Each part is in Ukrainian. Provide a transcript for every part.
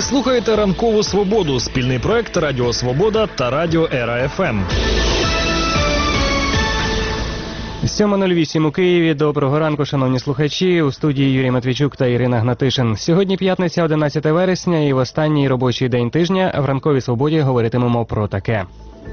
Ви слухаєте «Ранкову свободу» – спільний проект Радіо Свобода та Радіо Ера ФМ. 7:08 у Києві. Доброго ранку, шановні слухачі. У студії Юрій Матвійчук та Ірина Гнатишин. Сьогодні п'ятниця, 11 вересня, і в останній робочий день тижня в «Ранковій свободі» говоритимемо про таке.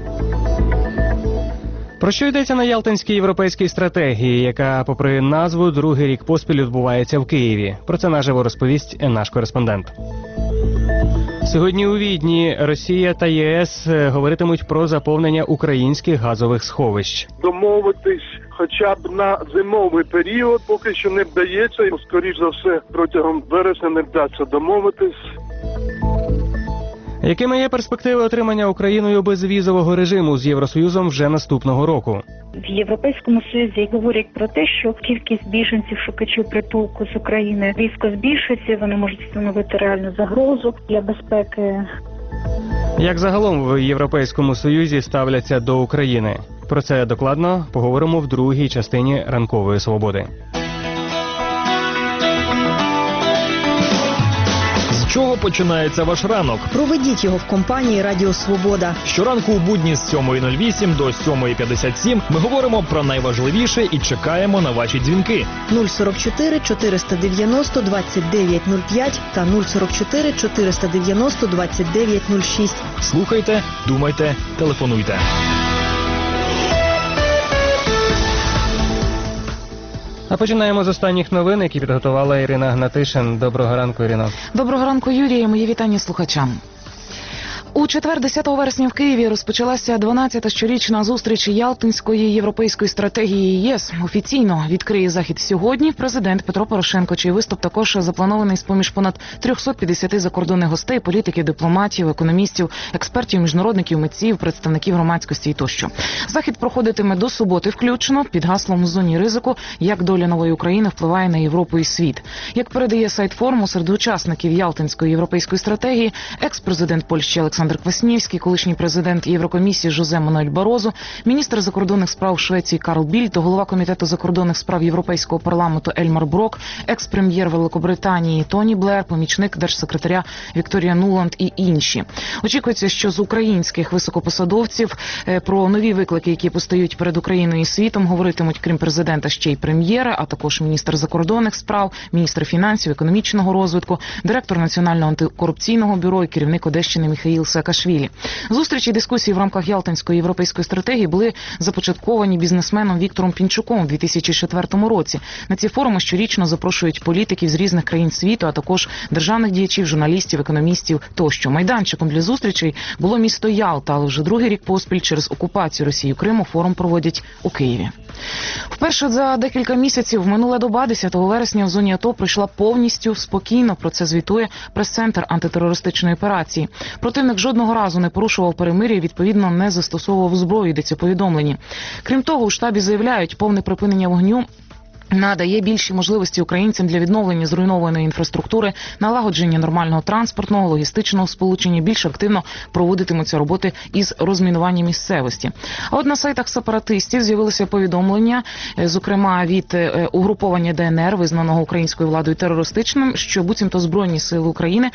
Про що йдеться на Ялтинській європейській стратегії, яка, попри назву, другий рік поспіль відбувається в Києві? Про це наживо розповість наш кореспондент. Сьогодні у Відні Росія та ЄС говоритимуть про заповнення українських газових сховищ. Домовитись хоча б на зимовий період поки що не вдається. І, скоріш за все, протягом вересня не вдасться домовитись. Якими є перспективи отримання Україною безвізового режиму з Євросоюзом вже наступного року? В Європейському Союзі говорять про те, що кількість біженців-шукачів притулку з України різко збільшується, вони можуть становити реальну загрозу для безпеки. Як загалом в Європейському Союзі ставляться до України? Про це докладно поговоримо в другій частині «Ранкової свободи». З чого починається ваш ранок? Проведіть його в компанії «Радіо Свобода». Щоранку у будні з 7:08 до 7:57 ми говоримо про найважливіше і чекаємо на ваші дзвінки. 044 490 2905 та 044 490 2906. Слухайте, думайте, телефонуйте. А починаємо з останніх новин, які підготувала Ірина Гнатишин. Доброго ранку, Ірино. Доброго ранку, Юрій. Мої вітання слухачам. У четвер, 10 вересня в Києві розпочалася 12-та щорічна зустріч Ялтинської європейської стратегії ЄС. Офіційно відкриє захід сьогодні президент Петро Порошенко, чий виступ також запланований з-поміж понад 350 закордонних гостей, політиків, дипломатів, економістів, експертів, міжнародників, митців, представників громадськості тощо. Захід проходитиме до суботи включно під гаслом «В зоні ризику. Як доля нової України впливає на Європу і світ». Як передає сайт форуму, серед учасників Ялтинської європейської стратегії екс-президент Польщі Олександр Кваснівський, колишній президент Єврокомісії Жозе Мануель Барозу, міністр закордонних справ Швеції Карл Більд, голова комітету закордонних справ Європейського парламенту Ельмар Брок, екс-прем'єр Великобританії Тоні Блер, помічник держсекретаря Вікторія Нуланд і інші. Очікується, що з українських високопосадовців про нові виклики, які постають перед Україною і світом, говоритимуть, крім президента, ще й прем'єри, а також міністр закордонних справ, міністр фінансів, економічного розвитку, директор Національного антикорупційного бюро і керівник Одещини Міхаїл Саакашвілі. Зустрічі і дискусії в рамках Ялтинської європейської стратегії були започатковані бізнесменом Віктором Пінчуком у 2004 році. На ці форуми щорічно запрошують політиків з різних країн світу, а також державних діячів, журналістів, економістів тощо. Майданчиком для зустрічей було місто Ялта, але вже другий рік поспіль через окупацію Росії Криму форум проводять у Києві. Вперше за декілька місяців минула доба 10 вересня в зоні АТО пройшла повністю спокійно. Про це звітує прес-центр антитерористичної операції. Противник жодного разу не порушував перемир'я і, відповідно, не застосовував зброю, йдеться у повідомленні. Крім того, у штабі заявляють, повне припинення вогню надає більші можливості українцям для відновлення зруйнованої інфраструктури, налагодження нормального транспортного, логістичного сполучення, більш активно проводитимуться роботи із розмінування місцевості. А от на сайтах сепаратистів з'явилися повідомлення, зокрема від угруповання ДНР, визнаного українською владою терористичним, що буцімто Збройні сили України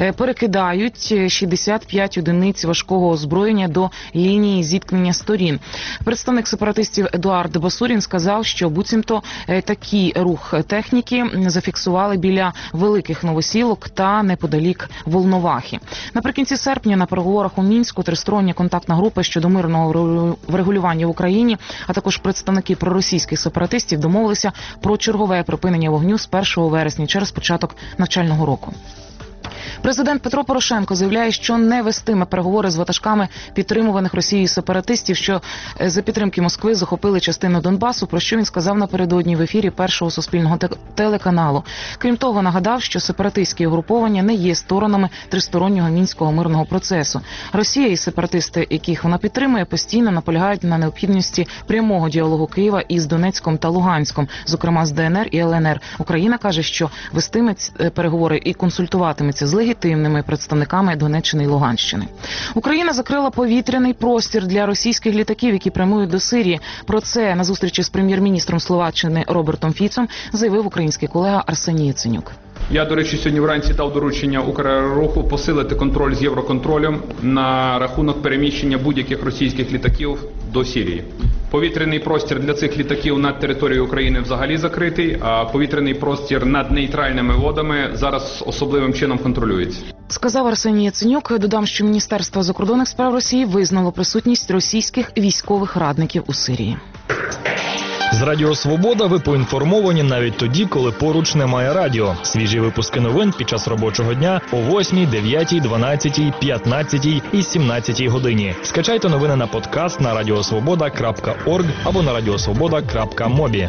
перекидають 65 одиниць важкого озброєння до лінії зіткнення сторін. Представник сепаратистів Едуард Басурін сказав, що буцімто такий рух техніки зафіксували біля Великих Новосілок та неподалік Волновахи. Наприкінці серпня на переговорах у Мінську тристороння контактна група щодо мирного врегулювання в Україні, а також представники проросійських сепаратистів домовилися про чергове припинення вогню з 1 вересня через початок навчального року. Президент Петро Порошенко заявляє, що не вестиме переговори з ватажками підтримуваних Росією сепаратистів, що за підтримки Москви захопили частину Донбасу, про що він сказав напередодні в ефірі Першого суспільного телеканалу. Крім того, нагадав, що сепаратистські угруповання не є сторонами тристороннього мінського мирного процесу. Росія і сепаратисти, яких вона підтримує, постійно наполягають на необхідності прямого діалогу Києва із Донецьком та Луганськом, зокрема з ДНР і ЛНР. Україна каже, що вестиме переговори і консультуватиметься з легітимними представниками Донеччини і Луганщини. Україна закрила повітряний простір для російських літаків, які прямують до Сирії. Про це на зустрічі з прем'єр-міністром Словаччини Робертом Фіцом заявив український колега Арсеній Яценюк. Я, до речі, сьогодні вранці дав доручення Украероруху посилити контроль з Євроконтролем на рахунок переміщення будь-яких російських літаків до Сирії. Повітряний простір для цих літаків над територією України взагалі закритий, а повітряний простір над нейтральними водами зараз особливим чином контролюється. Сказав Арсеній Яценюк. Додам, що Міністерство закордонних справ Росії визнало присутність російських військових радників у Сирії. З Радіо Свобода ви поінформовані навіть тоді, коли поруч немає радіо. Свіжі випуски новин під час робочого дня о 8, 9, 12, 15 і 17 годині. Скачайте новини на подкаст на radiosvoboda.org або на radiosvoboda.mobi.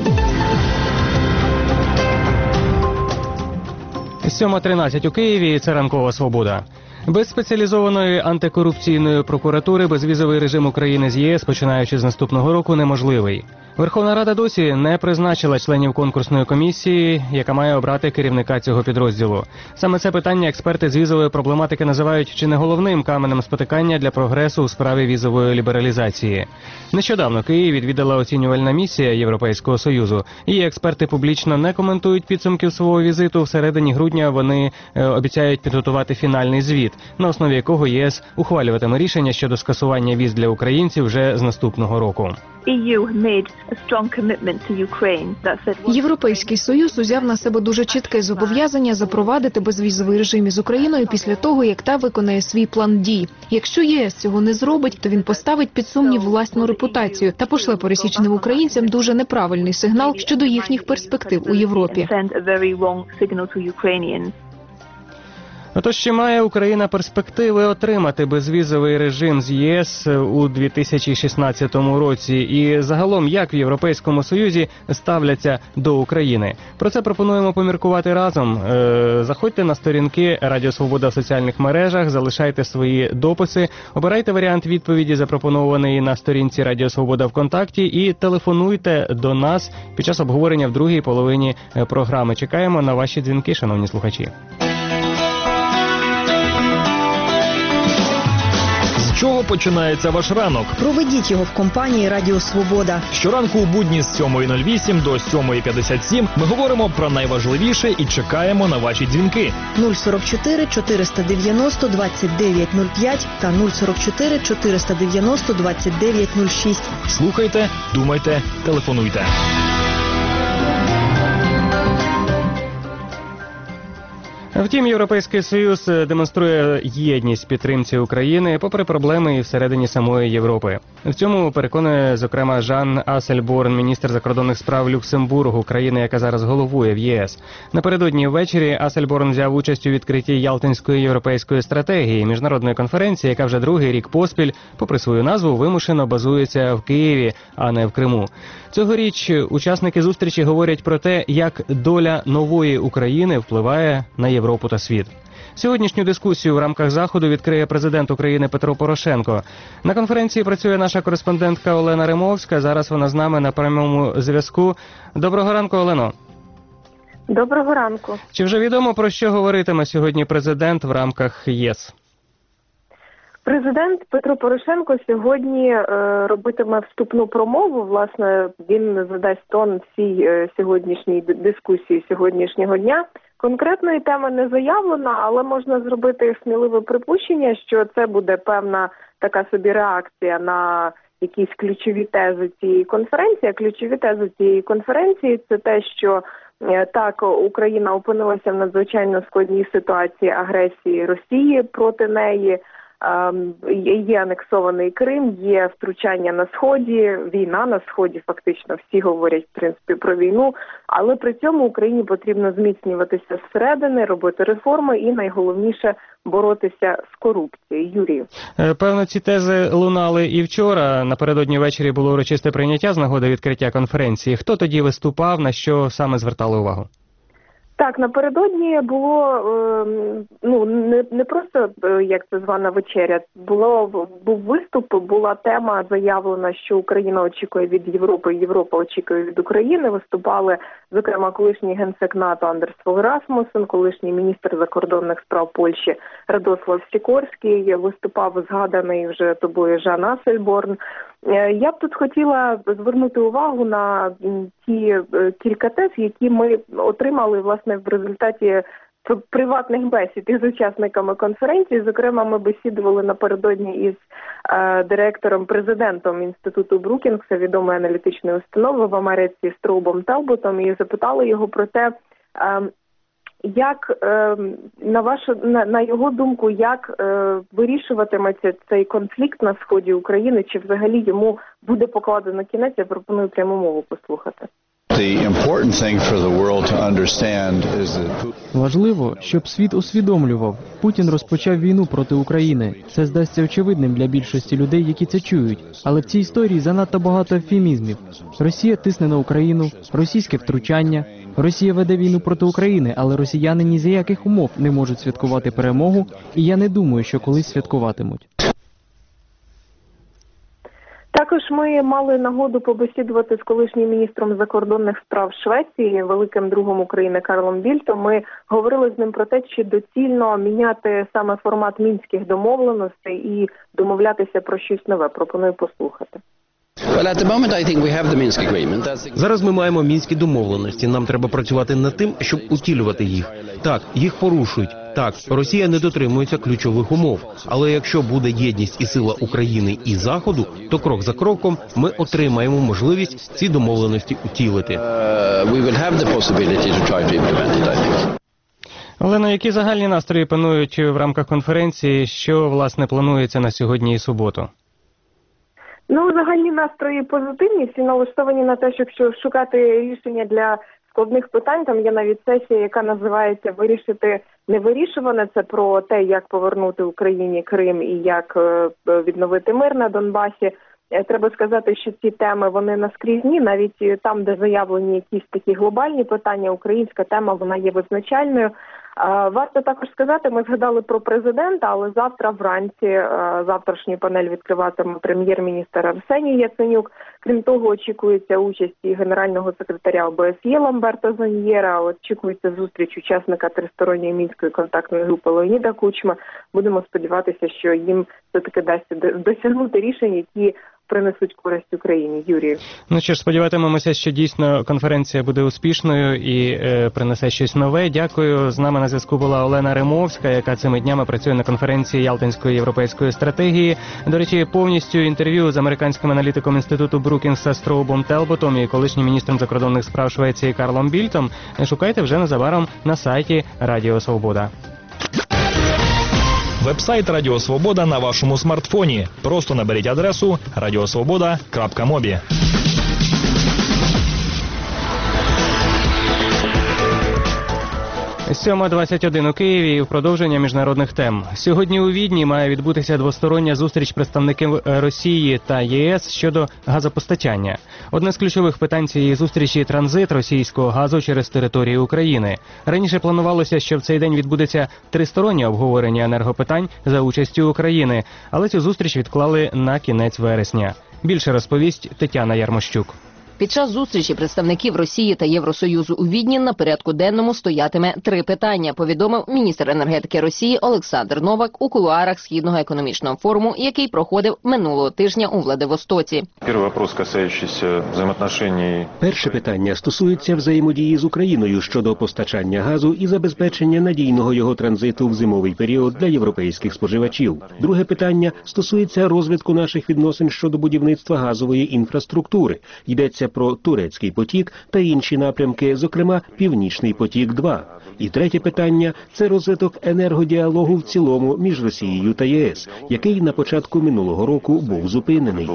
7:13 у Києві. Це ранкова свобода. Без спеціалізованої антикорупційної прокуратури безвізовий режим України з ЄС, починаючи з наступного року, неможливий. Верховна Рада досі не призначила членів конкурсної комісії, яка має обрати керівника цього підрозділу. Саме це питання експерти з візової проблематики називають чи не головним каменем спотикання для прогресу у справі візової лібералізації. Нещодавно Київ відвідала оцінювальна місія Європейського Союзу. Її експерти публічно не коментують підсумків свого візиту. Всередині грудня вони обіцяють підготувати фінальний звіт, на основі якого єС ухвалюватиме рішення щодо скасування віз для українців вже з наступного року. Європейський Союз узяв на себе дуже чітке зобов'язання запровадити безвізовий режим із Україною після того, як та виконає свій план дій. Якщо ЄС цього не зробить, то він поставить під сумнів власну репутацію та пошле пересічним українцям дуже неправильний сигнал щодо їхніх перспектив у Європі. Отож, чи має Україна перспективи отримати безвізовий режим з ЄС у 2016 році? І загалом, як в Європейському Союзі ставляться до України? Про це пропонуємо поміркувати разом. Заходьте на сторінки Радіо Свобода в соціальних мережах, залишайте свої дописи, обирайте варіант відповіді, запропонований на сторінці Радіо Свобода ВКонтакті, і телефонуйте до нас під час обговорення в другій половині програми. Чекаємо на ваші дзвінки, шановні слухачі. З чого починається ваш ранок? Проведіть його в компанії Радіо Свобода. Щоранку у будні з 7:08 до 7:57 ми говоримо про найважливіше і чекаємо на ваші дзвінки. 044 490 2905 та 044 490 2906. Слухайте, думайте, телефонуйте. Втім, Європейський Союз демонструє єдність підтримці України попри проблеми і всередині самої Європи. В цьому переконує, зокрема, Жан Ассельборн, міністр закордонних справ Люксембургу, країни, яка зараз головує в ЄС. Напередодні ввечері Ассельборн взяв участь у відкритті Ялтинської європейської стратегії, міжнародної конференції, яка вже другий рік поспіль, попри свою назву, вимушено базується в Києві, а не в Криму. Цьогоріч учасники зустрічі говорять про те, як доля нової України впливає на Європу та світ. Сьогоднішню дискусію в рамках заходу відкриє президент України Петро Порошенко. На конференції працює наша кореспондентка Олена Римовська. Зараз вона з нами на прямому зв'язку. Доброго ранку, Олено. Доброго ранку. Чи вже відомо, про що говоритиме сьогодні президент в рамках ЄС? Президент Петро Порошенко сьогодні робитиме вступну промову. Власне, він задасть тон всій сьогоднішній дискусії сьогоднішнього дня. Конкретної теми не заявлено, але можна зробити сміливе припущення, що це буде певна така собі реакція на якісь ключові тези цієї конференції. А ключові тези цієї конференції – це те, що так, Україна опинилася в надзвичайно складній ситуації агресії Росії проти неї. Є анексований Крим, є втручання на Сході, війна на Сході, фактично всі говорять, в принципі, про війну, але при цьому Україні потрібно зміцнюватися зсередини, робити реформи і, найголовніше, боротися з корупцією. Юрію. Певно, ці тези лунали і вчора. Напередодні ввечері було урочисте прийняття з нагоди відкриття конференції. Хто тоді виступав, на що саме звертали увагу? Так, напередодні було, не просто, як це звана вечеря, був виступ, була тема заявлена, що Україна очікує від Європи, Європа очікує від України. Виступали, зокрема, колишній генсек НАТО Андерс Фог Расмуссен, колишній міністр закордонних справ Польщі Радослав Сікорський, виступав згаданий вже тобою Жан Ассельборн. Я б тут хотіла звернути увагу на ті кілька тез, які ми отримали, власне, в результаті приватних бесід із учасниками конференції. Зокрема, ми бесідували напередодні із директором-президентом Інституту Брукінгса, відомої аналітичної установи в Америці, Строубом Телботом, і запитали його про те, як, на його думку, як вирішуватиметься цей конфлікт на сході України, чи взагалі йому буде покладено кінець. Я пропоную пряму мову послухати. Важливо, щоб світ усвідомлював. Путін розпочав війну проти України. Це здасться очевидним для більшості людей, які це чують. Але в цій історії занадто багато ефемізмів. Росія тисне на Україну, російське втручання. Росія веде війну проти України, але росіяни ні за яких умов не можуть святкувати перемогу, і я не думаю, що колись святкуватимуть. Також ми мали нагоду побесідувати з колишнім міністром закордонних справ Швеції, великим другом України Карлом Більтом. Ми говорили з ним про те, чи доцільно міняти саме формат мінських домовленостей і домовлятися про щось нове. Пропоную послухати. Зараз ми маємо мінські домовленості. Нам треба працювати над тим, щоб утілювати їх. Так, їх порушують. Так, Росія не дотримується ключових умов. Але якщо буде єдність і сила України і Заходу, то крок за кроком ми отримаємо можливість ці домовленості утілити. Олено, які загальні настрої панують в рамках конференції? Що, власне, планується на сьогодні і суботу? Загальні настрої позитивні, всі налаштовані на те, щоб шукати рішення для складних питань. Там є навіть сесія, яка називається «Вирішити невирішуване». Це про те, як повернути Україні Крим і як відновити мир на Донбасі. Треба сказати, що ці теми, вони наскрізні, навіть там, де заявлені якісь такі глобальні питання, українська тема, вона є визначальною. Варто також сказати, ми згадали про президента, але завтра вранці, завтрашній панель відкриватиме прем'єр-міністр Арсеній Яценюк. Крім того, очікується участь і генерального секретаря ОБСЄ Ламберто Заньєра, очікується зустріч учасника тристоронньої мінської контактної групи Леоніда Кучми. Будемо сподіватися, що їм все-таки дасть досягнути рішень, які принесуть користь Україні. Юрію. Що ж, сподіватимемося, що дійсно конференція буде успішною і принесе щось нове. Дякую. З нами на зв'язку була Олена Римовська, яка цими днями працює на конференції Ялтинської європейської стратегії. До речі, повністю інтерв'ю з американським аналітиком Інституту Брукінгса Строубом Телботом і колишнім міністром закордонних справ Швеції Карлом Більтом шукайте вже незабаром на сайті Радіо Свобода. Вебсайт Радіо Свобода на вашому смартфоні. Просто наберіть адресу radiosvoboda.mobi. 7:21 у Києві і в продовження міжнародних тем. Сьогодні у Відні має відбутися двостороння зустріч представників Росії та ЄС щодо газопостачання. Одне з ключових питань цієї зустрічі – транзит російського газу через територію України. Раніше планувалося, що в цей день відбудеться тристороннє обговорення енергопитань за участю України, але цю зустріч відклали на кінець вересня. Більше розповість Тетяна Ярмощук. Під час зустрічі представників Росії та Євросоюзу у Відні на порядку денному стоятиме 3 питання, повідомив міністр енергетики Росії Олександр Новак у кулуарах Східного економічного форуму, який проходив минулого тижня у Владивостоці. Перше питання стосується взаємодії з Україною щодо постачання газу і забезпечення надійного його транзиту в зимовий період для європейських споживачів. Друге питання стосується розвитку наших відносин щодо будівництва газової інфраструктури. Йдеться про Турецький потік та інші напрямки, зокрема Північний потік-2. І третє питання – це розвиток енергодіалогу в цілому між Росією та ЄС, який на початку минулого року був зупинений.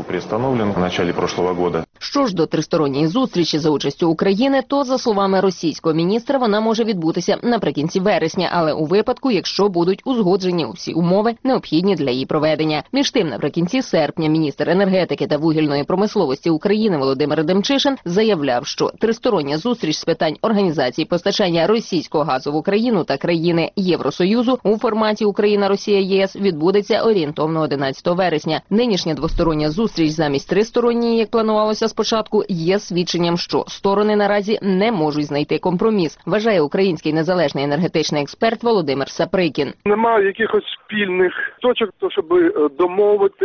Що ж до тристоронньої зустрічі за участю України, то, за словами російського міністра, вона може відбутися наприкінці вересня, але у випадку, якщо будуть узгоджені усі умови, необхідні для її проведення. Між тим, наприкінці серпня міністр енергетики та вугільної промисловості України Володимир Демчишин заявляв, що тристороння зустріч з питань організації постачання російського газу в Україну та країни Євросоюзу у форматі Україна-Росія-ЄС відбудеться орієнтовно 11 вересня. Нинішня двостороння зустріч замість тристоронньої, як планувалося спочатку, є свідченням, що сторони наразі не можуть знайти компроміс, вважає український незалежний енергетичний експерт Володимир Саприкін. Немає якихось спільних точок, щоб домовитись,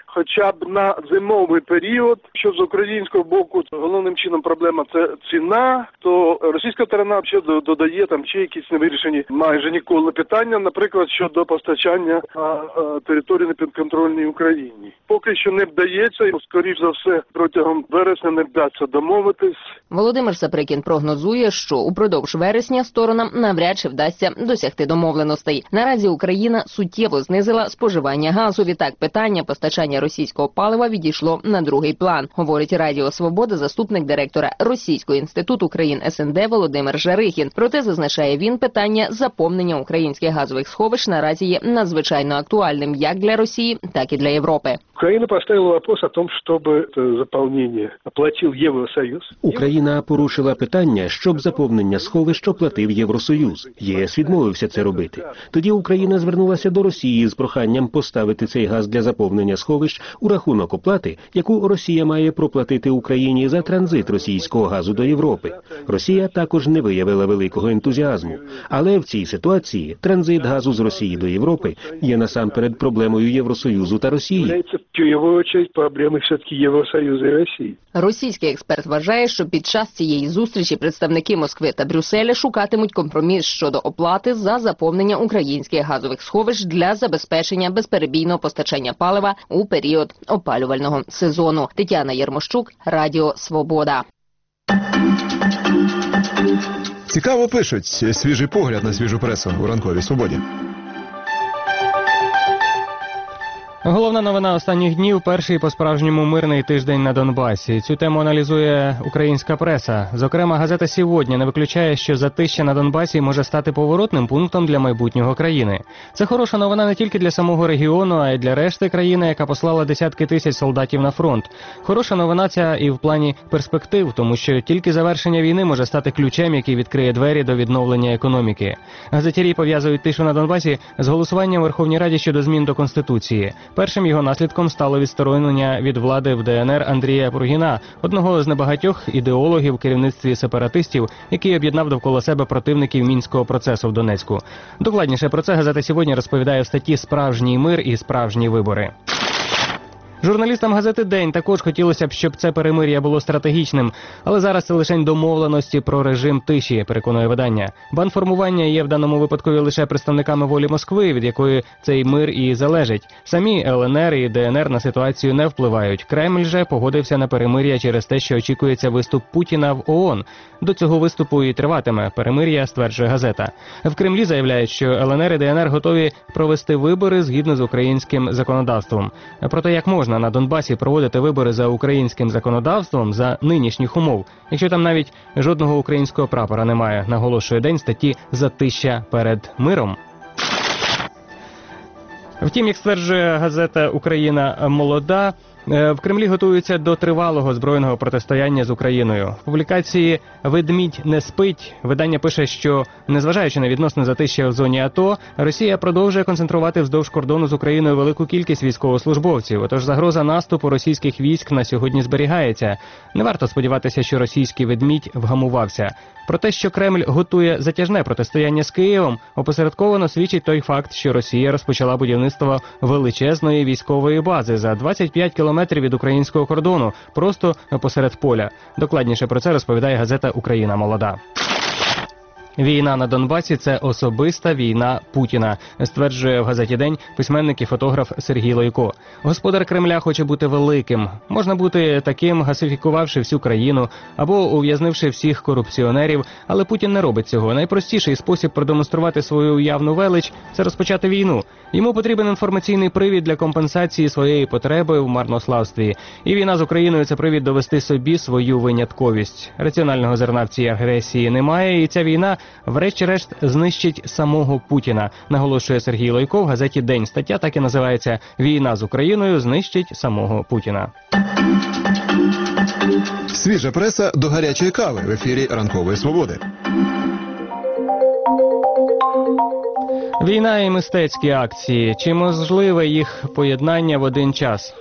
хоча б на зимовий період. Що з українського боку головним чином проблема – це ціна, то російська сторона ще додає там ще якісь невирішені майже ніколи питання, наприклад, щодо постачання на території непідконтрольній Україні. Поки що не вдається, і, скоріш за все, протягом вересня не вдасться домовитись. Володимир Саприкін прогнозує, що упродовж вересня сторонам навряд чи вдасться досягти домовленостей. Наразі Україна суттєво знизила споживання газу. Відтак питання постачання російського палива відійшло на другий план, говорить Радіо Свобода заступник директора Російського інституту країн СНД Володимир Жарихін. Проте, зазначає він, питання заповнення українських газових сховищ наразі є надзвичайно актуальним як для Росії, так і для Європи. Україна поставила вопрос о том, щоб заповнення оплатив Євросоюз. Україна порушила питання, щоб заповнення сховищ оплатив Євросоюз. ЄС відмовився це робити. Тоді Україна звернулася до Росії з проханням поставити цей газ для заповнення сховищ у рахунок оплати, яку Росія має проплатити Україні за транзит російського газу до Європи. Росія також не виявила великого ентузіазму. Але в цій ситуації транзит газу з Росії до Європи є насамперед проблемою Євросоюзу та Росії. В його честь проблеми все-таки Євросоюзу і Росії. Російський експерт вважає, що під час цієї зустрічі представники Москви та Брюсселя шукатимуть компроміс щодо оплати за заповнення українських газових сховищ для забезпечення безперебійного постачання палива у період опалювального сезону. Тетяна Єрмощук, Радіо Свобода. Цікаво пишуть. Свіжий погляд на свіжу пресу у ранковій свободі. Головна новина останніх днів – перший по-справжньому мирний тиждень на Донбасі. Цю тему аналізує українська преса. Зокрема, газета «Сьогодні» не виключає, що затища на Донбасі може стати поворотним пунктом для майбутнього країни. Це хороша новина не тільки для самого регіону, а й для решти країни, яка послала десятки тисяч солдатів на фронт. Хороша новина ця і в плані перспектив, тому що тільки завершення війни може стати ключем, який відкриє двері до відновлення економіки. Газетярі пов'язують тишу на Донбасі з голосуванням у Верховній Раді щодо змін до Конституції. Першим його наслідком стало відсторонення від влади в ДНР Андрія Пургіна, одного з небагатьох ідеологів в керівництві сепаратистів, який об'єднав довкола себе противників Мінського процесу в Донецьку. Докладніше про це газета «Сьогодні» розповідає в статті «Справжній мир і справжні вибори». Журналістам газети «День» також хотілося б, щоб це перемир'я було стратегічним, але зараз це лише домовленості про режим тиші, переконує видання. Бандформування є в даному випадку лише представниками волі Москви, від якої цей мир і залежить. Самі ЛНР і ДНР на ситуацію не впливають. Кремль же погодився на перемир'я через те, що очікується виступ Путіна в ООН. До цього виступу і триватиме перемир'я, стверджує газета. В Кремлі заявляють, що ЛНР і ДНР готові провести вибори згідно з українським законодавством. Проте як можна на Донбасі проводити вибори за українським законодавством за нинішніх умов, якщо там навіть жодного українського прапора немає, наголошує День статті «Затища перед миром». Втім, як стверджує газета «Україна молода», в Кремлі готуються до тривалого збройного протистояння з Україною. В публікації «Ведмідь не спить» видання пише, що, незважаючи на відносне затища в зоні АТО, Росія продовжує концентрувати вздовж кордону з Україною велику кількість військовослужбовців. Отож загроза наступу російських військ на сьогодні зберігається. Не варто сподіватися, що російський ведмідь вгамувався. Про те, що Кремль готує затяжне протистояння з Києвом, опосередковано свідчить той факт, що Росія розпочала будівництво величезної військової бази за 25 кілометрів від українського кордону, просто посеред поля. Докладніше про це розповідає газета «Україна молода». Війна на Донбасі – це особиста війна Путіна, стверджує в газеті «День» письменник і фотограф Сергій Лойко. Господар Кремля хоче бути великим. Можна бути таким, гасифікувавши всю країну або ув'язнивши всіх корупціонерів, але Путін не робить цього. Найпростіший спосіб продемонструвати свою уявну велич – це розпочати війну. Йому потрібен інформаційний привід для компенсації своєї потреби в марнославстві. І війна з Україною – це привід довести собі свою винятковість. Раціонального зерна в цій агресії немає, і ця війна врешті-решт знищить самого Путіна, наголошує Сергій Лойко в газеті «День». Стаття так і називається «Війна з Україною знищить самого Путіна». Свіжа преса до гарячої кави в ефірі «Ранкової свободи». Війна і мистецькі акції. Чи можливе їх поєднання в один час?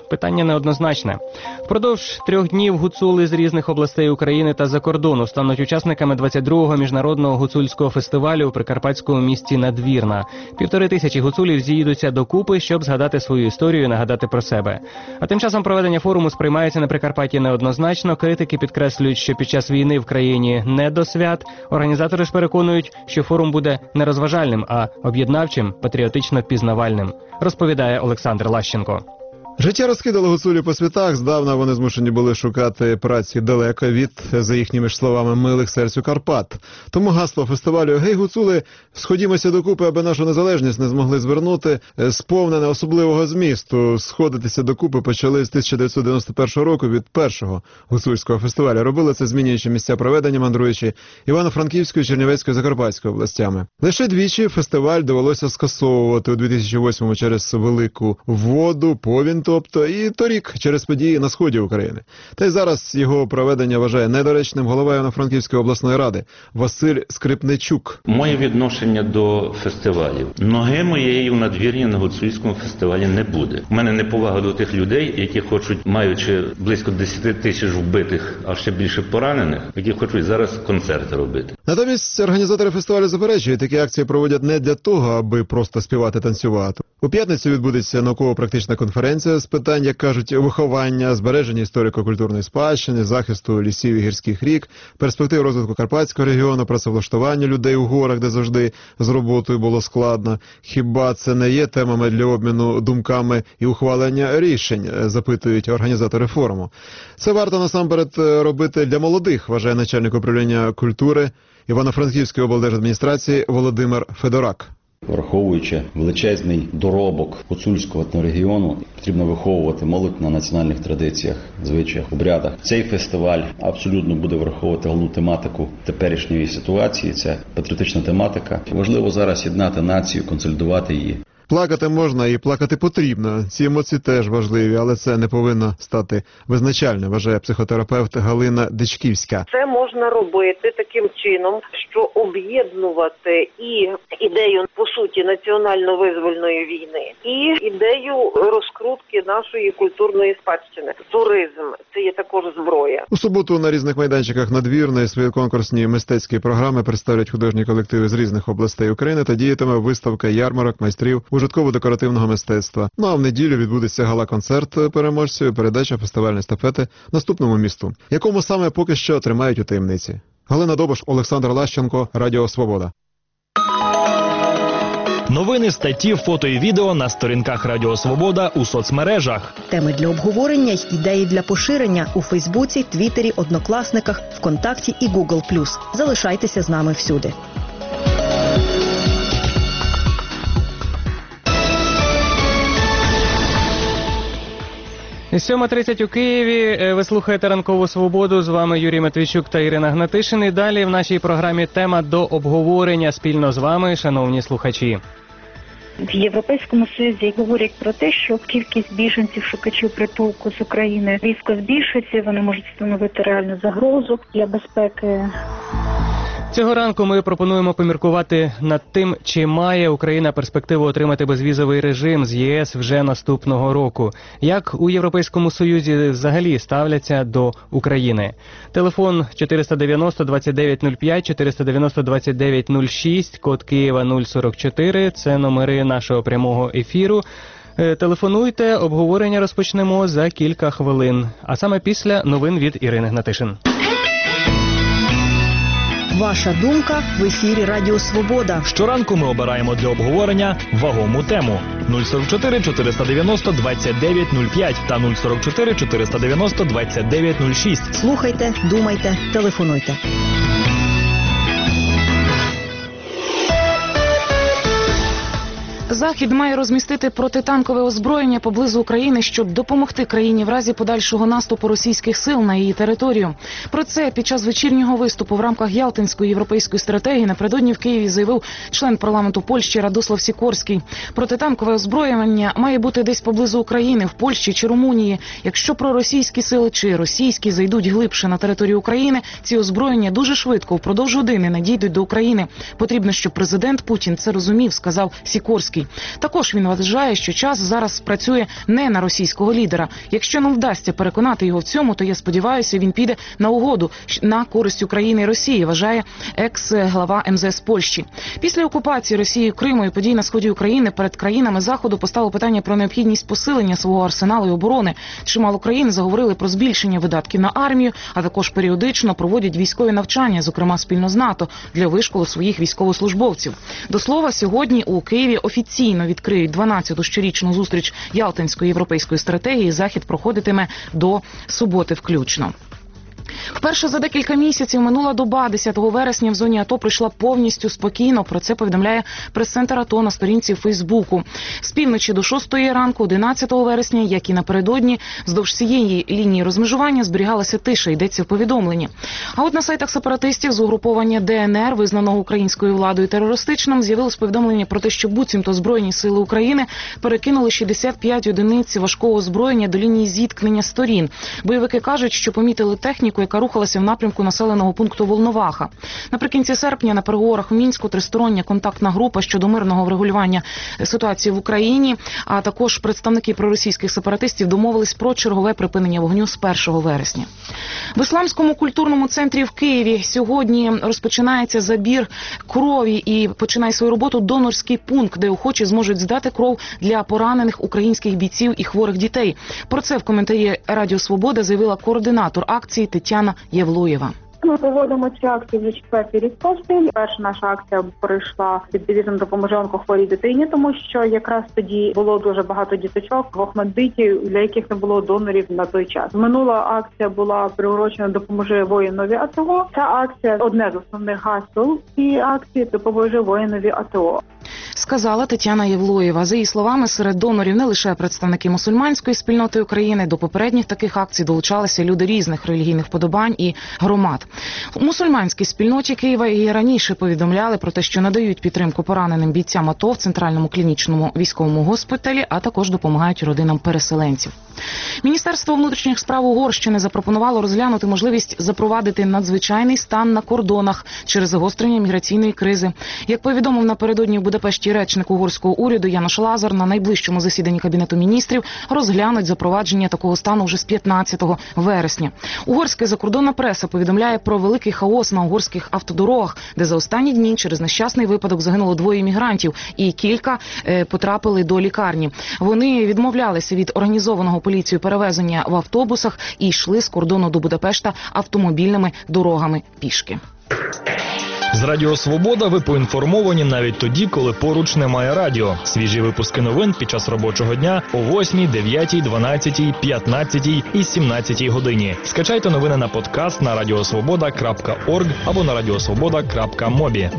Питання неоднозначне. Впродовж 3 днів гуцули з різних областей України та за кордону стануть учасниками 22-го міжнародного гуцульського фестивалю у прикарпатському місті Надвірна. 1500 гуцулів з'їдуться докупи, щоб згадати свою історію і нагадати про себе. А тим часом проведення форуму сприймається на Прикарпатті неоднозначно. Критики підкреслюють, що під час війни в країні не до свят. Організатори ж переконують, що форум буде не розважальним, а об'єднавчим, патріотично-пізнавальним, розповідає Олександр Лащенко. Життя розкидало гуцулів по світах, здавна вони змушені були шукати праці далеко від, за їхніми ж словами, милих серцю Карпат. Тому гасло фестивалю «Гей, гуцули, сходімося докупи, аби нашу незалежність не змогли звернути» сповнене особливого змісту. Сходитися докупи почали з 1991 року від першого гуцульського фестивалю. Робили це, змінюючи місця проведення, мандруючи Івано-Франківською, Чернівецькою, Закарпатською областями. Лише двічі фестиваль довелося скасовувати: у 2008-му через велику воду, повінь, тобто, і торік через події на сході України. Та й зараз його проведення вважає недоречним голова Івано-Франківської обласної ради Василь Скрипничук. Моє відношення до фестивалів. Ноги моєї в Надвірні на гуцульському фестивалі не буде. У мене неповага до тих людей, які хочуть, маючи близько 10 тисяч вбитих, а ще більше поранених, які хочуть зараз концерти робити. Натомість організатори фестивалю заперечують, такі акції проводять не для того, аби просто співати-танцювати. У п'ятницю відбудеться науково-практична конференція з питань, як кажуть, виховання, збереження історико-культурної спадщини, захисту лісів і гірських рік, перспектив розвитку Карпатського регіону, працевлаштування людей у горах, де завжди з роботою було складно. Хіба це не є темами для обміну думками і ухвалення рішень, запитують організатори форуму. Це варто насамперед робити для молодих, вважає начальник управління культури Івано-Франківської облдержадміністрації Володимир Федорак. Враховуючи величезний доробок гуцульського етнорегіону, потрібно виховувати молодь на національних традиціях, звичаях, обрядах. Цей фестиваль абсолютно буде враховувати головну тематику теперішньої ситуації. Це патріотична тематика. Важливо зараз єднати націю, консолідувати її. Плакати можна і плакати потрібно. Ці емоції теж важливі, але це не повинно стати визначальним, вважає психотерапевт Галина Дичківська. Це можна робити таким чином, що об'єднувати і ідею, по суті, національно-визвольної війни, і ідею розкрутки нашої культурної спадщини. Туризм – це є також зброя. У суботу на різних майданчиках Надвірної свої конкурсні мистецькі програми представлять художні колективи з різних областей України та діятиме виставка ярмарок майстрів ужитково-декоративного мистецтва. Ну а в неділю відбудеться гала-концерт переможців, передача фестивальної естафети наступному місту, якому саме поки що тримають у таємниці. Галина Добош, Олександр Лащенко, Радіо Свобода. Новини, статті, фото і відео на сторінках Радіо Свобода у соцмережах. Теми для обговорення й ідеї для поширення у Фейсбуці, Твіттері, Однокласниках, ВКонтакті і Google+. Залишайтеся з нами всюди. 7:30 у Києві. Ви слухаєте «Ранкову свободу». З вами Юрій Матвійчук та Ірина Гнатишин. І далі в нашій програмі тема до обговорення спільно з вами, шановні слухачі. В Європейському Союзі говорять про те, що кількість біженців, шукачів притулку з України різко збільшується, вони можуть становити реальну загрозу для безпеки. Цього ранку ми пропонуємо поміркувати над тим, чи має Україна перспективу отримати безвізовий режим з ЄС вже наступного року. Як у Європейському Союзі взагалі ставляться до України? Телефон 490-2905, 490-2906, код Києва 044. Це номери нашого прямого ефіру. Телефонуйте, обговорення розпочнемо за кілька хвилин. А саме після новин від Ірини Гнатишин. Ваша думка в ефірі Радіо Свобода. Щоранку ми обираємо для обговорення вагому тему. 044 490 2905 та 044 490 2906. Слухайте, думайте, телефонуйте. Захід має розмістити протитанкове озброєння поблизу України, щоб допомогти країні в разі подальшого наступу російських сил на її територію. Про це під час вечірнього виступу в рамках Ялтинської європейської стратегії напередодні в Києві заявив член парламенту Польщі Радослав Сікорський. Протитанкове озброєння має бути десь поблизу України, в Польщі чи Румунії. Якщо проросійські сили чи російські зайдуть глибше на територію України, ці озброєння дуже швидко, впродовж години надійдуть до України. Потрібно, щоб президент Путін це розумів, сказав Сікорський. Також він вважає, що час зараз працює не на російського лідера. Якщо нам вдасться переконати його в цьому, то я сподіваюся, він піде на угоду на користь України і Росії, вважає екс-глава МЗС Польщі. Після окупації Росією Криму і подій на сході України перед країнами Заходу постало питання про необхідність посилення свого арсеналу і оборони. Чимало країн заговорили про збільшення видатків на армію, а також періодично проводять військові навчання, зокрема спільно з НАТО, для вишколу своїх військовослужбовців. До слова, сьогодні у Києві офіційно відкриють 12-ту щорічну зустріч Ялтинської європейської стратегії. Захід проходитиме до суботи включно. Вперше за декілька місяців минула доба 10 вересня в зоні АТО пройшла повністю спокійно. Про це повідомляє прес-центр АТО на сторінці Фейсбуку. З півночі до 6 ранку 11 вересня, як і напередодні, вздовж цієї лінії розмежування зберігалася тиша, йдеться в повідомленні. А от на сайтах сепаратистів з угруповання ДНР, визнаного українською владою терористичним, з'явилось повідомлення про те, що буцімто Збройні сили України перекинули 65 одиниць важкого озброєння до лінії зіткнення сторін. Бойовики кажуть, що помітили техніку, яка рухалася в напрямку населеного пункту Волноваха. Наприкінці серпня на переговорах в Мінську тристороння контактна група щодо мирного врегулювання ситуації в Україні, а також представники проросійських сепаратистів домовились про чергове припинення вогню з 1 вересня. В Ісламському культурному центрі в Києві сьогодні розпочинається забір крові і починає свою роботу донорський пункт, де охочі зможуть здати кров для поранених українських бійців і хворих дітей. Про це в коментарі Радіо Свобода заявила координатор акції Тетяна Євлоєва. Ми проводимо цю акцію вже 4-й рік поспіль. Перша наша акція пройшла під девізом «Допоможи онкохворій дитині», тому що якраз тоді було дуже багато діточок в Охмаддиті, для яких не було донорів на той час. Минула акція була приурочена «Допоможи воїнові АТО». Ця акція – одне з основних гасел цієї акції – «Допоможи воїнові АТО». Сказала Тетяна Євлоєва. За її словами, серед донорів не лише представники мусульманської спільноти України. До попередніх таких акцій долучалися люди різних релігійних вподобань і громад. У мусульманській спільноті Києва і раніше повідомляли про те, що надають підтримку пораненим бійцям АТО в Центральному клінічному військовому госпіталі, а також допомагають родинам переселенців. Міністерство внутрішніх справ Угорщини запропонувало розглянути можливість запровадити надзвичайний стан на кордонах через загострення міграційної кризи. Як повідомив напередодні в Будапешті речник угорського уряду Янош Лазар, на найближчому засіданні Кабінету міністрів розглянуть запровадження такого стану вже з 15 вересня. Угорська закордонна преса повідомляє про великий хаос на угорських автодорогах, де за останні дні через нещасний випадок загинуло 2 мігрантів і кілька потрапили до лікарні. Вони відмовлялися від організованого поліцією перевезення в автобусах і йшли з кордону до Будапешта автомобільними дорогами пішки. З Радіо Свобода ви поінформовані навіть тоді, коли поруч немає радіо. Свіжі випуски новин під час робочого дня о 8, 9, 12, 15 і 17 годині. Скачайте новини на подкаст на radiosvoboda.org або на radiosvoboda.mobi.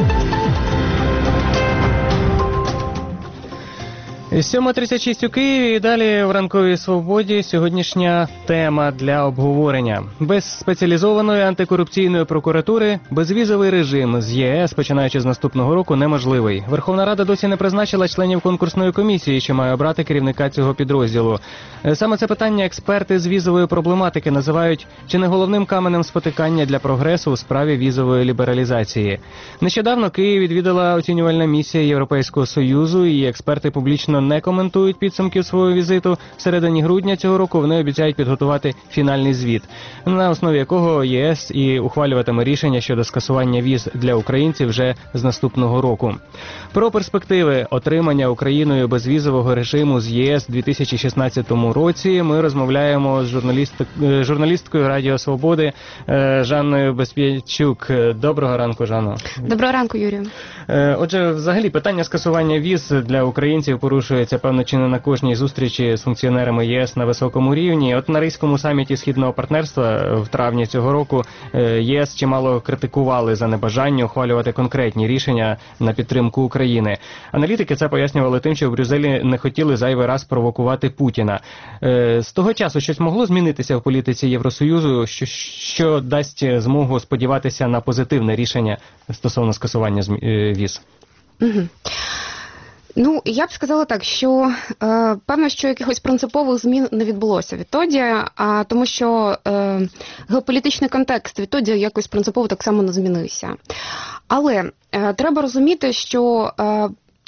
7:36 у Києві і далі в ранковій свободі сьогоднішня тема для обговорення. Без спеціалізованої антикорупційної прокуратури безвізовий режим з ЄС, починаючи з наступного року, неможливий. Верховна Рада досі не призначила членів конкурсної комісії, що має обрати керівника цього підрозділу. Саме це питання експерти з візової проблематики називають чи не головним каменем спотикання для прогресу у справі візової лібералізації. Нещодавно Київ відвідала оцінювальна місія Європейського Союзу, і експерти публічно не коментують підсумків свого візиту. В середині грудня цього року вони обіцяють підготувати фінальний звіт, на основі якого ЄС і ухвалюватиме рішення щодо скасування віз для українців вже з наступного року. Про перспективи отримання Україною безвізового режиму з ЄС у 2016 році ми розмовляємо з журналісткою Радіо Свободи Жанною Безпєчук. Доброго ранку, Жанно. Доброго ранку, Юрію. Отже, взагалі питання скасування віз для українців порушується, певно, чи не на кожній зустрічі з функціонерами ЄС на високому рівні. От на Ризькому саміті Східного партнерства в травні цього року ЄС чимало критикували за небажання ухвалювати конкретні рішення на підтримку України. Аналітики це пояснювали тим, що в Брюсселі не хотіли зайвий раз провокувати Путіна. З того часу щось могло змінитися в політиці Євросоюзу, що дасть змогу сподіватися на позитивне рішення стосовно скасування віз? Угу. Ну, я б сказала так, що певно, що якихось принципових змін не відбулося відтоді, тому що геополітичний контекст відтоді якось принципово так само не змінився. Але треба розуміти, що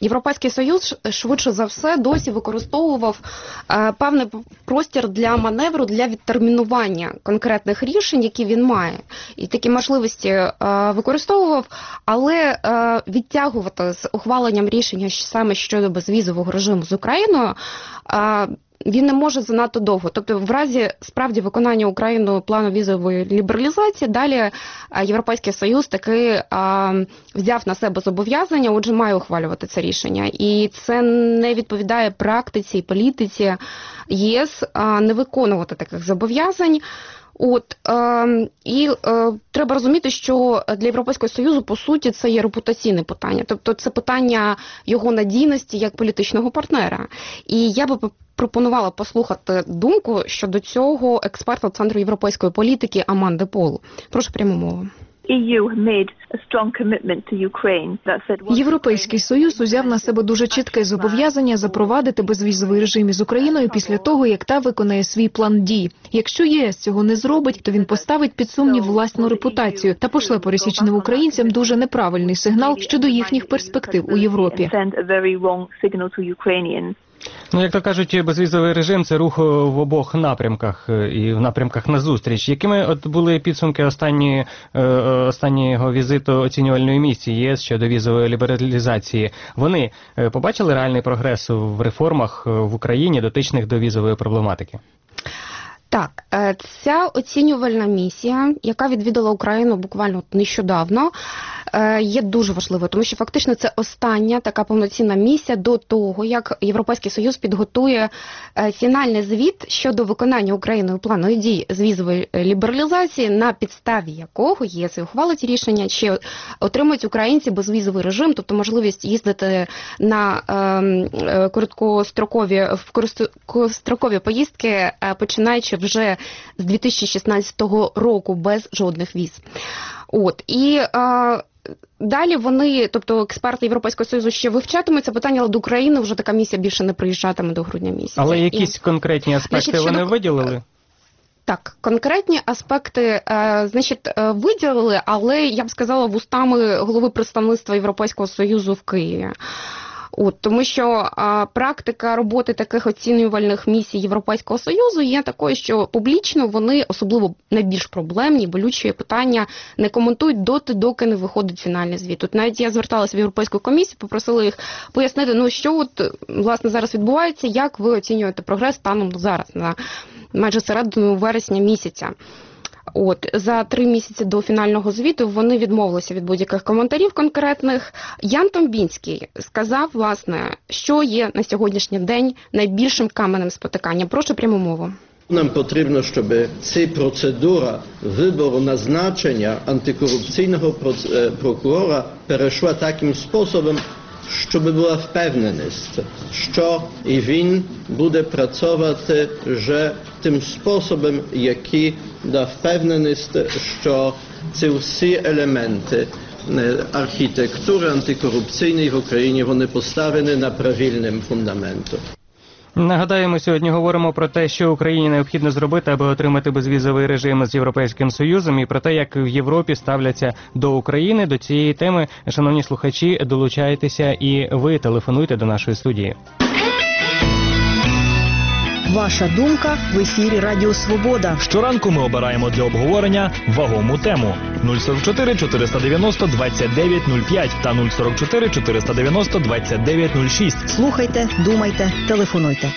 Європейський Союз швидше за все досі використовував певний простір для маневру, для відтермінування конкретних рішень, які він має. І такі можливості використовував, але відтягувати з ухваленням рішення саме щодо безвізового режиму з Україною він не може занадто довго. Тобто в разі справді виконання Україною плану візової лібералізації, далі Європейський Союз таки взяв на себе зобов'язання, отже, має ухвалювати це рішення. І це не відповідає практиці і політиці ЄС не виконувати таких зобов'язань. Треба розуміти, що для Європейського Союзу, по суті, це є репутаційне питання. Тобто це питання його надійності як політичного партнера. І я би пропонувала послухати думку щодо цього експерта Центру європейської політики Аманди Пол. Прошу пряму мову. Європейський Союз узяв на себе дуже чітке зобов'язання запровадити безвізовий режим із Україною після того, як та виконає свій план дій. Якщо ЄС цього не зробить, то він поставить під сумнів власну репутацію та пошле пересічним українцям дуже неправильний сигнал щодо їхніх перспектив у Європі. Ну, як то кажуть, безвізовий режим – це рух в обох напрямках і в напрямках назустріч. Якими були підсумки останнього візиту оцінювальної місії ЄС щодо візової лібералізації? Вони побачили реальний прогрес в реформах в Україні, дотичних до візової проблематики? Так, ця оцінювальна місія, яка відвідала Україну буквально нещодавно, є дуже важливою, тому що фактично це остання така повноцінна місія до того, як Європейський Союз підготує фінальний звіт щодо виконання Україною плану дій з візової лібералізації, на підставі якого ЄС ухвалить рішення, чи отримують українці безвізовий режим, тобто можливість їздити на короткострокові поїздки, починаючи вже з 2016 року без жодних віз. Далі вони, тобто експерти Європейського Союзу, ще вивчатимуть це питання, але до України вже така місія більше не приїжджатиме до грудня місяця. Але якісь конкретні аспекти вони виділили? Так, конкретні аспекти, виділили, але, я б сказала, вустами голови представництва Європейського Союзу в Києві. Тому що практика роботи таких оцінювальних місій Європейського Союзу є такою, що публічно вони, особливо найбільш проблемні, болючі питання, не коментують доки не виходить фінальний звіт. Тут навіть я зверталася в Європейську комісію, попросила їх пояснити, що власне зараз відбувається, як ви оцінюєте прогрес станом зараз, на майже середину вересня місяця. За 3 місяці до фінального звіту вони відмовилися від будь-яких коментарів конкретних. Ян Томбінський сказав, власне, що є на сьогоднішній день найбільшим каменем спотикання. Прошу пряму мову. Нам потрібно, щоб ця процедура вибору назначення антикорупційного прокурора перейшла таким способом, щоб була впевненість, що і він буде працювати вже тим способом, який дав впевненість, що ці всі елементи архітектури антикорупційної в Україні, вони поставлені на правильному фундаменті. Нагадаємо, сьогодні говоримо про те, що Україні необхідно зробити, аби отримати безвізовий режим з Європейським Союзом, і про те, як в Європі ставляться до України. До цієї теми, шановні слухачі, долучайтеся і ви телефонуйте до нашої студії. Ваша думка в ефірі Радіо Свобода. Щоранку ми обираємо для обговорення вагому тему. 044 490 2905 та 044 490 2906. Слухайте, думайте, телефонуйте.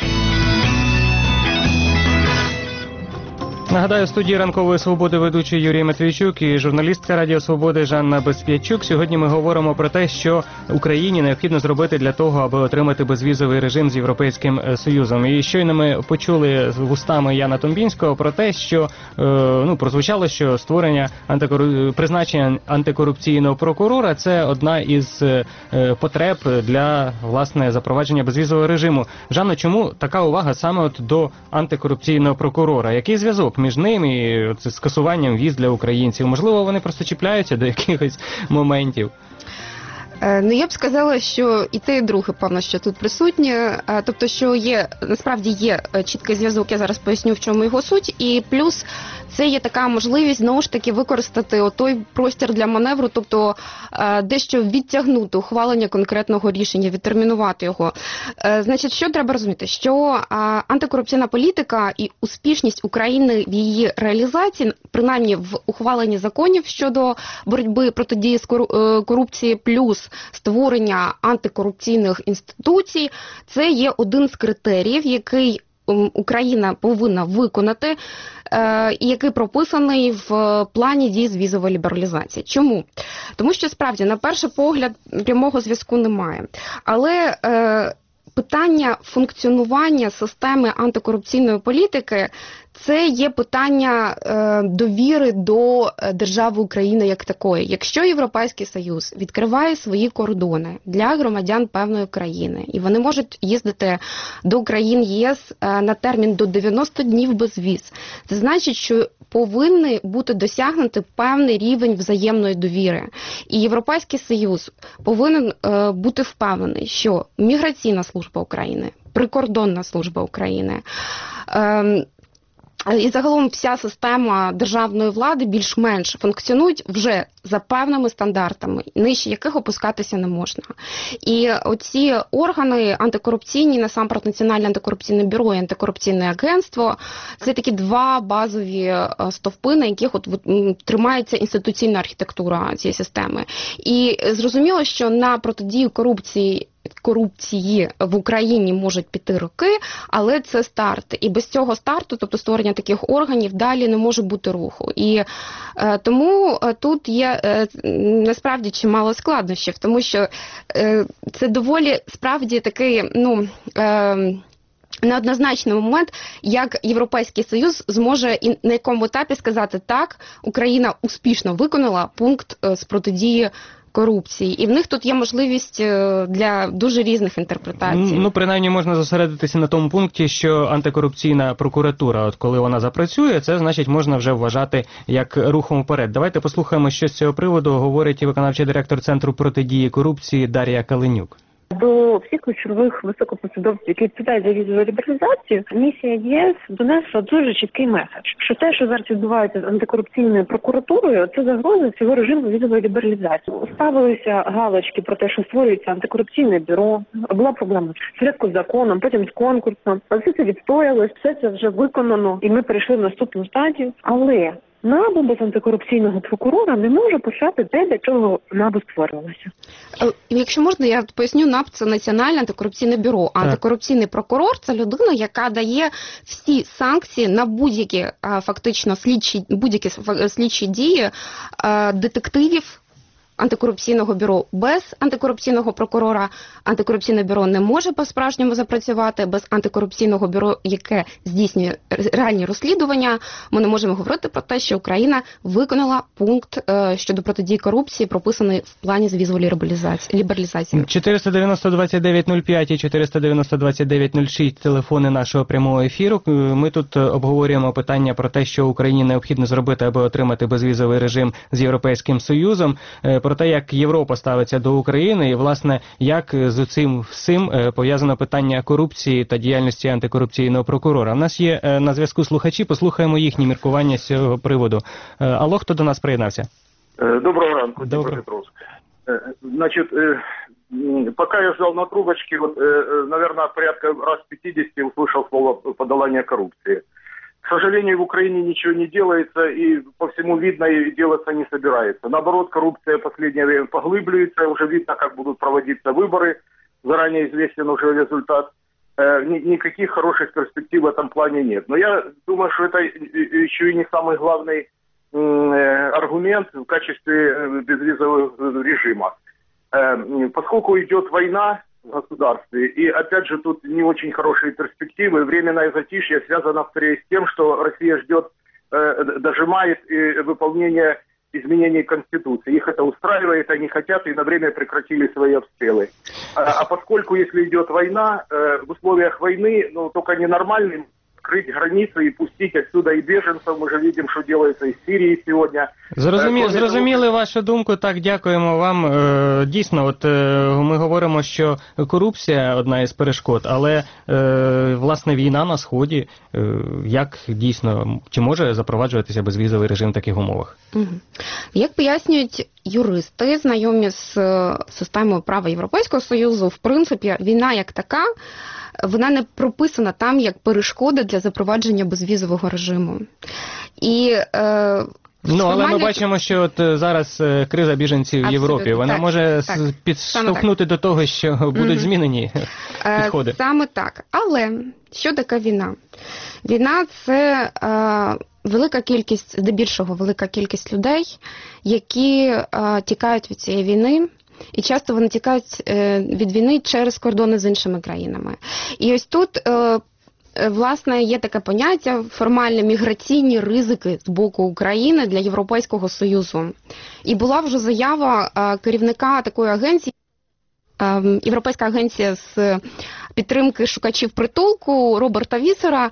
Нагадаю, в студії Ранкової Свободи ведучий Юрій Матвійчук і журналістка Радіо Свободи Жанна Безп'ятчук. Сьогодні ми говоримо про те, що Україні необхідно зробити для того, аби отримати безвізовий режим з Європейським Союзом. І щойно ми почули вустами Яна Томбінського про те, що прозвучало, що створення призначення антикорупційного прокурора – це одна із потреб для, власне, запровадження безвізового режиму. Жанно, чому така увага саме до антикорупційного прокурора? Який зв'язок між ним і скасуванням віз для українців? Можливо, вони просто чіпляються до якихось моментів? Ну, я б сказала, що і те, і друге, певно, що тут присутнє. Тобто, що насправді є чіткий зв'язок, я зараз поясню, в чому його суть. І плюс це є така можливість, знову ж таки, використати отой простір для маневру, тобто дещо відтягнути ухвалення конкретного рішення, відтермінувати його. Значить, що треба розуміти? Що антикорупційна політика і успішність України в її реалізації, принаймні в ухваленні законів щодо боротьби протидії з корупції, плюс створення антикорупційних інституцій, це є один з критеріїв, який Україна повинна виконати, і який прописаний в плані дій з візової лібералізації. Чому? Тому що, справді, на перший погляд, прямого зв'язку немає. Але питання функціонування системи антикорупційної політики – це є питання довіри до держави України як такої. Якщо Європейський Союз відкриває свої кордони для громадян певної країни, і вони можуть їздити до країн ЄС на термін до 90 днів без віз, це значить, що повинен бути досягнути певний рівень взаємної довіри. І Європейський Союз повинен бути впевнений, що Міграційна служба України, Прикордонна служба України, і загалом вся система державної влади більш-менш функціонують вже за певними стандартами, нижче яких опускатися не можна. І оці органи антикорупційні, насамперед Національне антикорупційне бюро і антикорупційне агентство, це такі два базові стовпи, на яких тримається інституційна архітектура цієї системи. І зрозуміло, що на протидію корупції в Україні можуть піти роки, але це старт. І без цього старту, тобто створення таких органів, далі не може бути руху. І тому тут є насправді чимало складнощів, тому що це доволі справді такий, неоднозначний момент, як Європейський Союз зможе і на якому етапі сказати так, Україна успішно виконала пункт з протидії корупції. І в них тут є можливість для дуже різних інтерпретацій. Принаймні можна зосередитися на тому пункті, що антикорупційна прокуратура, коли вона запрацює, це значить можна вже вважати як рухом вперед. Давайте послухаємо, що з цього приводу говорить виконавчий директор Центру протидії корупції Дар'я Каленюк. До всіх ключових високопосадовців, які відповідають за візову лібералізацію, місія ЄС донесла дуже чіткий меседж, що те, що зараз відбувається з антикорупційною прокуратурою, це загроза всього режиму візової лібералізації. Ставилися галочки про те, що створюється антикорупційне бюро, була проблема спочатку з законом, потім з конкурсом, а все це відстоялось, все це вже виконано, і ми перейшли в наступну стадію. Але НАБУ без антикорупційного прокурора не може почати те, для чого НАБУ створювалося. Якщо можна, я поясню, НАБ – це Національне антикорупційне бюро. Антикорупційний прокурор – це людина, яка дає всі санкції на будь-які фактично слідчі дії детективів антикорупційного бюро. Без антикорупційного прокурора антикорупційне бюро не може по-справжньому запрацювати. Без антикорупційного бюро, яке здійснює реальні розслідування, ми не можемо говорити про те, що Україна виконала пункт щодо протидії корупції, прописаний в плані з візової лібералізації. 490-2905 і 490-2906 телефони нашого прямого ефіру. Ми тут обговорюємо питання про те, що Україні необхідно зробити, аби отримати безвізовий режим з Європейським Союзом. Про те, як Європа ставиться до України і, власне, як з цим всім пов'язано питання корупції та діяльності антикорупційного прокурора. У нас є на зв'язку слухачі, послухаємо їхні міркування з цього приводу. Алло, хто до нас приєднався? Доброго ранку, Дніпропетровськ. Значит, пока я ждал на трубочке, наверное, порядка раз 50 услышал слово «подолание коррупции». К сожалению, в Украине ничего не делается, и по всему видно, и делаться не собирается. Наоборот, коррупция в последнее время поглыбливается, уже видно, как будут проводиться выборы, заранее известен уже результат. Никаких хороших перспектив в этом плане нет. Но я думаю, что это еще и не самый главный аргумент в качестве безвизового режима. Поскольку идет война в государстве, и опять же тут не очень хорошие перспективы, временное затишье связано скорее с тем, что Россия ждет, дожимает выполнение изменений Конституции. Их это устраивает, они хотят и на время прекратили свои обстрелы. А поскольку если идет война, в условиях войны, только ненормальным открыть границы и пустить отсюда и беженцев. Мы же видим, что делается из Сирии сегодня. Зрозуміли вашу думку. Так, дякуємо вам. Дійсно, от ми говоримо, що корупція одна із перешкод, але власне війна на Сході, як дійсно, чи може запроваджуватися безвізовий режим в таких умовах? Як пояснюють юристи, знайомі з системою права Європейського Союзу, в принципі, війна як така, вона не прописана там як перешкода для запровадження безвізового режиму. І але ми бачимо, що от зараз криза біженців в Європі, вона може підштовхнути до того, що будуть змінені підходи. Саме так. Але що таке війна? Війна – це велика кількість, здебільшого велика кількість людей, які тікають від цієї війни, і часто вони тікають від війни через кордони з іншими країнами. І ось тут, власне, є таке поняття формальне міграційні ризики з боку України для Європейського Союзу. І була вже заява керівника такої агенції, Європейська агенція з підтримки шукачів притулку Роберта Вісера,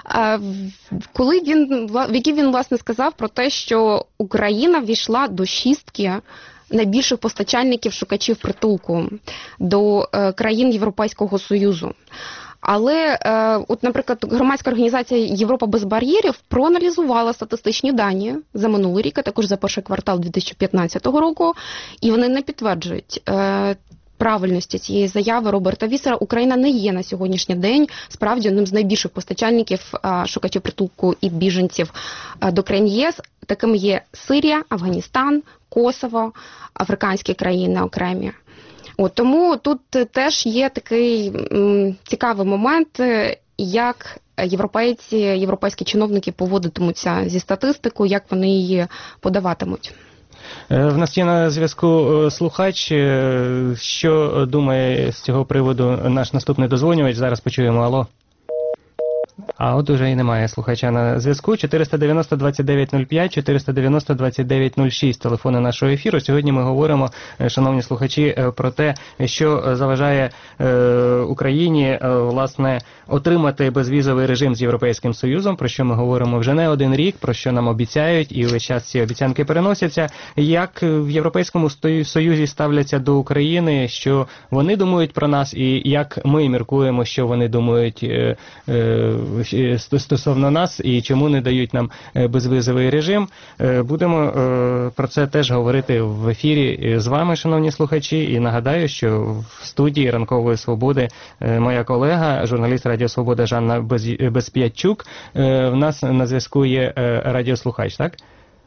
в якій він, власне, сказав про те, що Україна ввійшла до шістки найбільших постачальників шукачів притулку до країн Європейського Союзу. Але, от, наприклад, громадська організація «Європа без бар'єрів» проаналізувала статистичні дані за минулий рік, а також за перший квартал 2015 року, і вони не підтверджують правильності цієї заяви Роберта Вісера. Україна не є на сьогоднішній день справді одним з найбільших постачальників шукачів притулку і біженців до країн ЄС. Такими є Сирія, Афганістан, Косово, африканські країни окремі. Тому тут теж є такий цікавий момент, як європейські чиновники поводитимуться зі статистикою, як вони її подаватимуть. В нас є на зв'язку слухач. Що думає з цього приводу наш наступний дозвонювач? Зараз почуємо. Алло. А от уже і немає слухача на зв'язку. 490-2905, 490-2906, телефони нашого ефіру. Сьогодні ми говоримо, шановні слухачі, про те, що заважає Україні, власне, отримати безвізовий режим з Європейським Союзом, про що ми говоримо вже не один рік, про що нам обіцяють, і весь час ці обіцянки переносяться. Як в Європейському Союзі ставляться до України, що вони думають про нас, і як ми міркуємо, що вони думають стосовно нас і чому не дають нам безвізовий режим. Будемо про це теж говорити в ефірі з вами, шановні слухачі. І нагадаю, що в студії Ранкової Свободи моя колега, журналіст Радіо Свобода Жанна Безп'ятчук. В нас на зв'язку є радіослухач, так?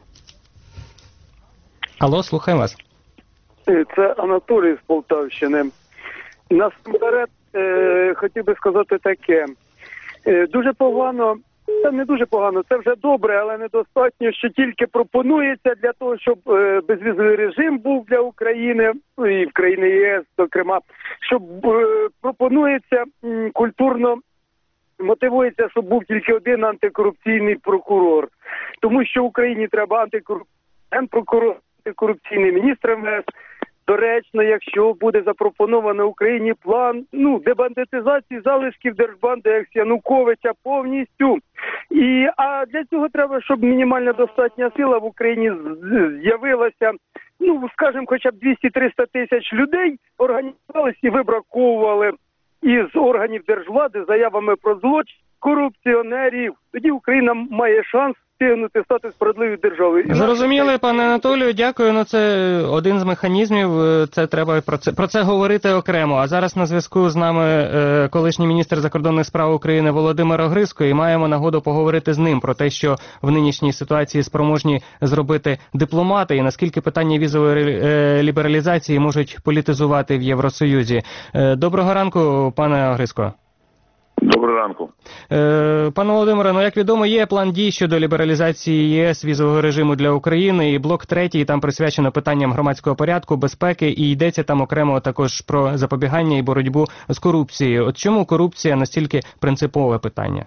Алло, слухаємо вас. Це Анатолій з Полтавщини. Насамперед хотів би сказати таке. Дуже погано, це не дуже погано, це вже добре, але недостатньо, що тільки пропонується для того, щоб безвізовий режим був для України, і в країни ЄС, зокрема, щоб пропонується культурно, мотивується, щоб був тільки один антикорупційний прокурор. Тому що Україні треба генпрокурор, антикорупційний міністр МВС. Доречно, якщо буде запропоновано Україні план дебандитизації залишків держбанди як Януковича повністю. А для цього треба, щоб мінімальна достатня сила в Україні з'явилася, скажімо, хоча б 200-300 тисяч людей організувалися і вибраковували із органів держвлади заявами про злочин корупціонерів. Тоді Україна має шанс стати справедливою державою. Зрозуміли, пане Анатолію, дякую. Це один з механізмів, це треба про це говорити окремо. А зараз на зв'язку з нами колишній міністр закордонних справ України Володимир Огризко, і маємо нагоду поговорити з ним про те, що в нинішній ситуації спроможні зробити дипломати, і наскільки питання візової лібералізації можуть політизувати в Євросоюзі. Доброго ранку, пане Огризко. Доброго ранку. Пане Володимире, як відомо, є план дій щодо лібералізації ЄС візового режиму для України, і блок 3 там присвячено питанням громадського порядку, безпеки, і йдеться там окремо також про запобігання і боротьбу з корупцією. От чому корупція настільки принципове питання?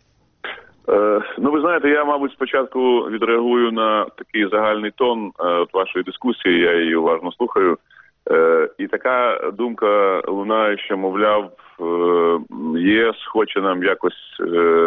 Ви знаєте, я, мабуть, спочатку відреагую на такий загальний тон вашої дискусії, я її уважно слухаю. І така думка лунає, що, мовляв, ЄС хоче нам якось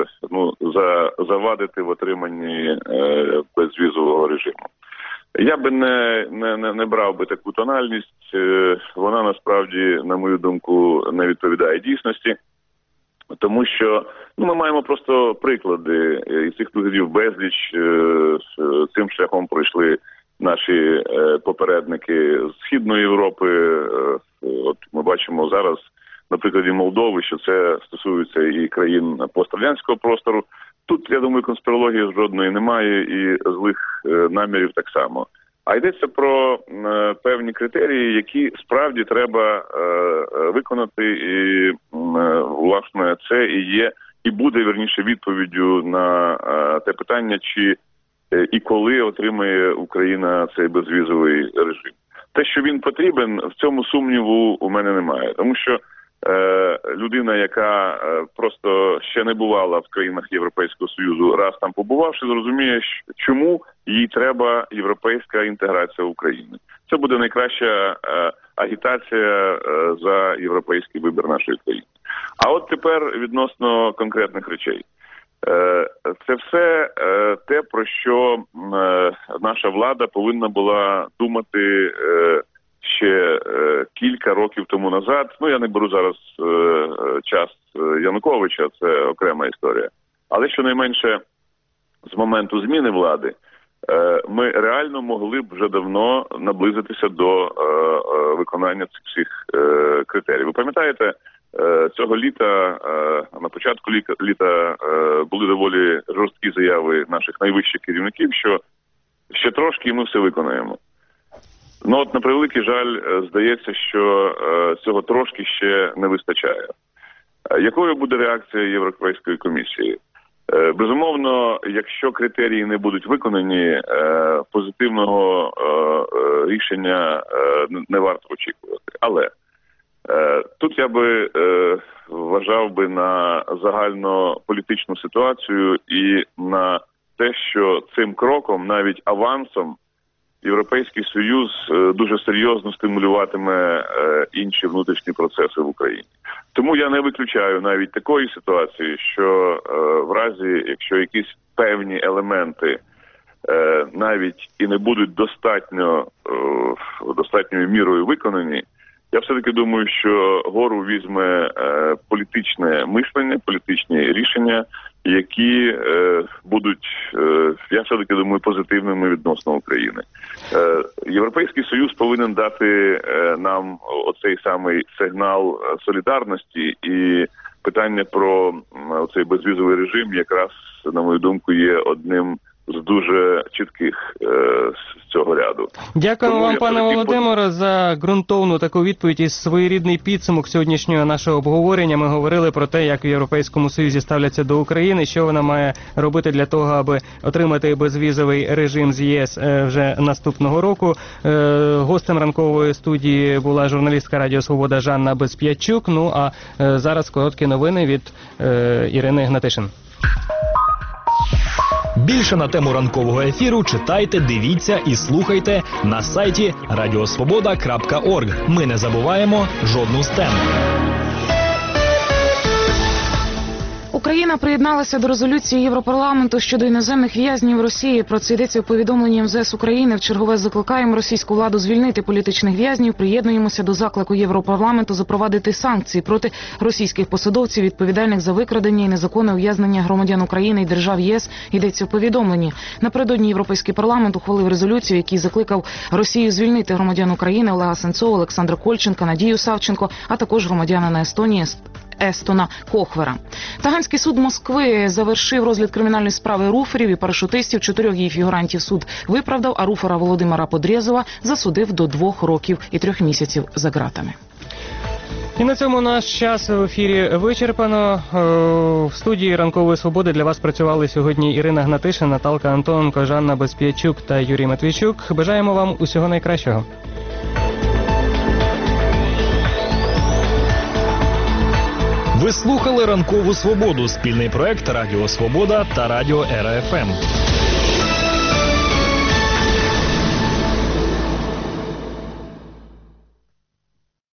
завадити в отриманні безвізового режиму. Я би не брав би таку тональність, вона насправді, на мою думку, не відповідає дійсності, тому що ми маємо просто приклади, і цих прикладів безліч. Цим шляхом пройшли наші попередники з Східної Європи. От ми бачимо зараз на прикладі Молдови, що це стосується і країн пострадянського простору. Тут, я думаю, конспірології жодної немає і злих намірів так само. А йдеться про певні критерії, які справді треба виконати, і, власне, це і є, і буде, вірніше, відповіддю на те питання, чи і коли отримає Україна цей безвізовий режим. Те, що він потрібен, в цьому сумніву у мене немає. Тому що людина, яка просто ще не бувала в країнах Європейського Союзу, раз там побувавши, зрозуміє, чому їй треба європейська інтеграція України. Це буде найкраща агітація за європейський вибір нашої країни. А от тепер відносно конкретних речей. Це все те, про що наша влада повинна була думати ще кілька років тому назад. Я не беру зараз час Януковича, це окрема історія. Але щонайменше з моменту зміни влади ми реально могли б вже давно наблизитися до виконання цих всіх критерій. Ви пам'ятаєте, цього літа, на початку літа були доволі жорсткі заяви наших найвищих керівників, що ще трошки і ми все виконаємо. От, на превеликий жаль, здається, що цього трошки ще не вистачає. Якою буде реакція Європейської комісії? Безумовно, якщо критерії не будуть виконані, позитивного рішення не варто очікувати. Але тут я би вважав би на загальнополітичну ситуацію і на те, що цим кроком, навіть авансом, Європейський Союз дуже серйозно стимулюватиме інші внутрішні процеси в Україні. Тому я не виключаю навіть такої ситуації, що в разі, якщо якісь певні елементи навіть і не будуть достатньою мірою виконані, я все-таки думаю, що гору візьме політичне мислення, політичні рішення, які будуть, я все-таки думаю, позитивними відносно України. Європейський Союз повинен дати нам оцей самий сигнал солідарності, і питання про цей безвізовий режим якраз, на мою думку, є одним з дуже чітких з цього ряду. Дякуємо вам, пане Володимире, за ґрунтовну таку відповідь і своєрідний підсумок сьогоднішнього нашого обговорення. Ми говорили про те, як в Європейському Союзі ставляться до України, що вона має робити для того, аби отримати безвізовий режим з ЄС вже наступного року. Гостем ранкової студії була журналістка Радіо Свобода Жанна Безп'ячук. А зараз короткі новини від Ірини Гнатишин. Більше на тему ранкового ефіру читайте, дивіться і слухайте на сайті radiosvoboda.org. Ми не забуваємо жодну з тем. Україна приєдналася до резолюції Європарламенту щодо іноземних в'язнів Росії. Про це йдеться у повідомленні МЗС України. Вчергове закликаємо російську владу звільнити політичних в'язнів. Приєднуємося до заклику Європарламенту запровадити санкції проти російських посадовців, відповідальних за викрадення і незаконне ув'язнення громадян України і держав ЄС. Йдеться у повідомленні. Напередодні Європейський парламент ухвалив резолюцію, який закликав Росію звільнити громадян України Олега Сенцова, Олександра Кольченка, Надію Савченко, а також громадянина Естонії Естона Кохвера. Таганський суд Москви завершив розгляд кримінальної справи руферів і парашутистів. 4 її фігурантів суд виправдав, а руфера Володимира Подрєзова засудив до 2 років і 3 місяців за ґратами. І на цьому наш час в ефірі вичерпано. В студії Ранкової Свободи для вас працювали сьогодні Ірина Гнатишин, Наталка Антоненко, Жанна Безп'ячук та Юрій Матвійчук. Бажаємо вам усього найкращого. Ви слухали «Ранкову Свободу» – спільний проект Радіо Свобода та Радіо РФМ.